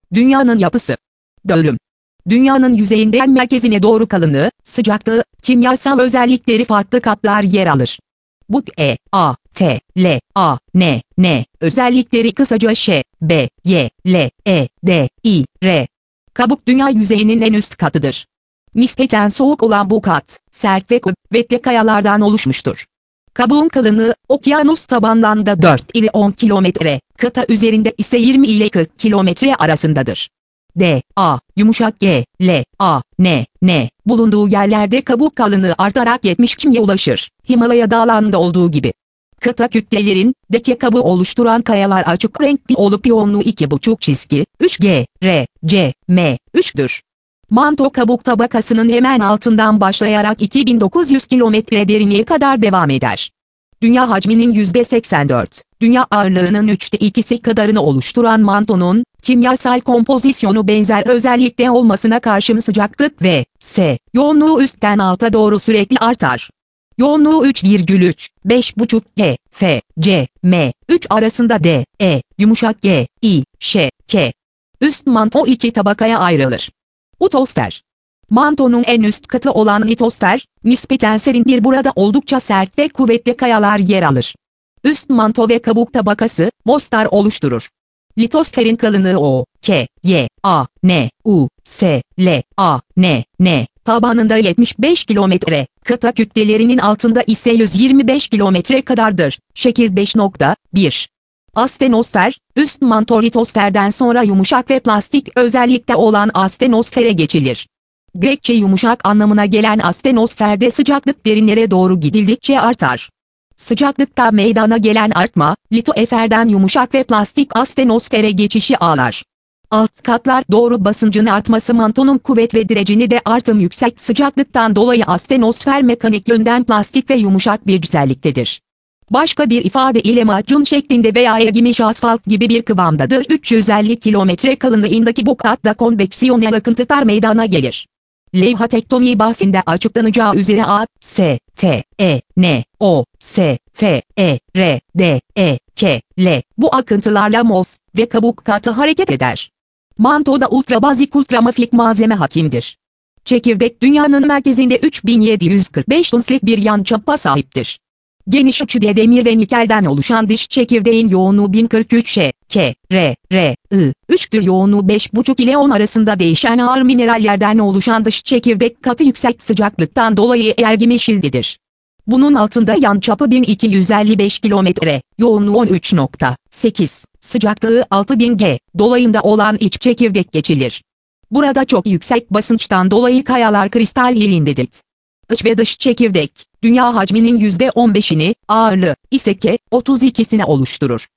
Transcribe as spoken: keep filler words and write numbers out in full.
Dünyanın yapısı. Dağılım. Dünyanın yüzeyinden merkezine doğru kalınlığı, sıcaklığı, kimyasal özellikleri farklı katlar yer alır. Bu E, A, T, L, A, N, N özellikleri kısaca Ş, B, Y, L, E, D, I, R. Kabuk dünya yüzeyinin en üst katıdır. Nispeten soğuk olan bu kat, sert ve kuvvetli kayalardan oluşmuştur. Kabuğun kalınlığı, okyanus tabanlarında dört ile on kilometre, kıta üzerinde ise yirmi ile kırk kilometre arasındadır. D, A, yumuşak G, L, A, N, N, bulunduğu yerlerde kabuk kalınlığı artarak yetmiş kimiye ulaşır, Himalaya dağlarında olduğu gibi. Kıta kütlelerin, deki kabuğu oluşturan kayalar açık renkli olup yoğunluğu iki buçuk çizgi, üç G, R, C, M, üç'tür. Manto kabuk tabakasının hemen altından başlayarak iki bin dokuz yüz kilometre derinliğe kadar devam eder. Dünya hacminin yüzde seksen dört, dünya ağırlığının üçte ikisi kadarını oluşturan mantonun, kimyasal kompozisyonu benzer özellikte olmasına karşın sıcaklık ve S, yoğunluğu üstten alta doğru sürekli artar. Yoğunluğu üç virgül üç, beş buçuk G, F, C, M, üç arasında D, E, yumuşak G, I, Ş, K. Üst manto iki tabakaya ayrılır. Litosfer. Mantonun en üst katı olan litosfer, nispeten serindir, burada oldukça sert ve kuvvetli kayalar yer alır. Üst manto ve kabuk tabakası, mostar oluşturur. Litosferin kalınlığı O, K, Y, A, N, U, S, L, A, N, N, tabanında yetmiş beş kilometre, kıta kütlelerinin altında ise yüz yirmi beş kilometre kadardır. Şekil beş nokta bir. Astenosfer, üst manto litosferden sonra yumuşak ve plastik özellikte olan astenosfere geçilir. Grekçe yumuşak anlamına gelen astenosferde sıcaklık derinlere doğru gidildikçe artar. Sıcaklıkta meydana gelen artma, litoferden yumuşak ve plastik astenosfere geçişi ağlar. Alt katlar doğru basıncın artması mantonun kuvvet ve direcini de artım yüksek sıcaklıktan dolayı astenosfer mekanik yönden plastik ve yumuşak bir güzelliktedir. Başka bir ifade ile macun şeklinde veya erimiş asfalt gibi bir kıvamdadır. üç yüz elli kilometre kalınlığındaki bu katta konveksiyonel akıntılar meydana gelir. Levha tektoniği bahsinde açıklanacağı üzere A, S, T, E, N, O, S, F, E, R, D, E, K, L bu akıntılarla mos ve kabuk katı hareket eder. Mantoda ultrabazik ultramafik malzeme hakimdir. Çekirdek dünyanın merkezinde üç bin yedi yüz kırk beş onslik bir yançapa sahiptir. Geniş açıda demir ve nikelden oluşan dış çekirdeğin yoğunluğu bin kırk üç Ş, K, R, R, I, üç'tür. Yoğunluğu beş buçuk ile on arasında değişen ağır minerallerden oluşan dış çekirdek katı yüksek sıcaklıktan dolayı ergimeşildidir. Bunun altında yançapı bin iki yüz elli beş kilometre, yoğunluğu on üç nokta sekiz, sıcaklığı altı bin G, dolayında olan iç çekirdek geçilir. Burada çok yüksek basınçtan dolayı kayalar kristal yelindedir. İç ve dış çekirdek, dünya hacminin yüzde on beş'ini, ağırlığı ise K, otuz iki'sine oluşturur.